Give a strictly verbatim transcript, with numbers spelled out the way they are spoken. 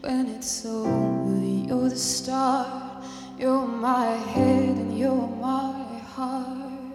When it's over, you're the start. You're my head and you're my heart.